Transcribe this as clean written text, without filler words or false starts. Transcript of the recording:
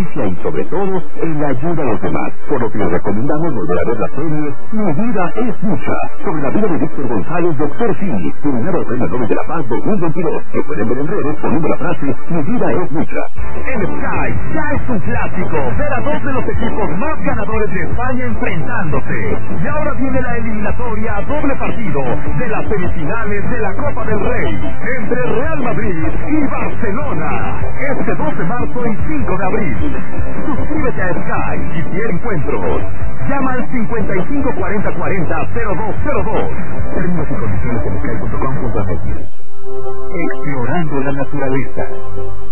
justicia y sobre todo en la ayuda a los demás. Por lo que les recomendamos volver a ver la serie Mi vida es mucha, sobre la vida de Víctor González, Dr. Simi, nominado al Premio Nobel de la Paz 2022, que pueden ver en redes poniendo la frase Mi vida es mucha. El Sky ya es un clásico, ver a dos de los equipos más ganadores de España enfrentándose. Y ahora viene la eliminatoria a doble partido de las semifinales de la Copa del Rey entre Real Madrid y Barcelona. Este 2 de marzo y 5 de abril. Suscríbete a Sky y fiel encuentros. Llama al 55 40 40 0202. Términos y condiciones en sky.com.mx. Explorando la naturaleza.